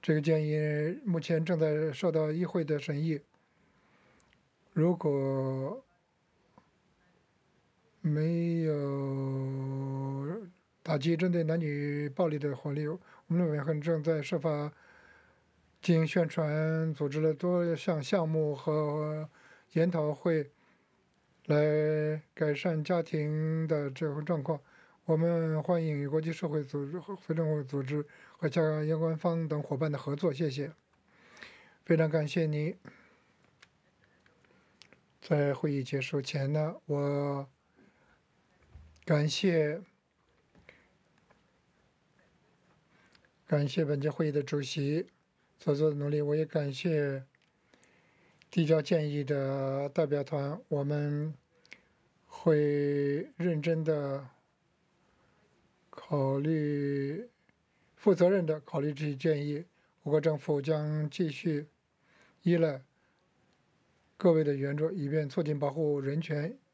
这个建议目前正在受到议会的审议。如果没有打击针对男女暴力的法律，我们的委员会正在设法进行宣传，组织了多项项目和研讨会，来改善家庭的这种状况。我们欢迎与国际社会组织、非政府组织和相关方等伙伴的合作。谢谢，非常感谢你。在会议结束前呢，我感谢本届会议的主席所做的努力，我也感谢递交建议的代表团，我们会认真的考虑、负责任的考虑这些建议。我国政府将继续依赖各位的援助，以便促进保护人权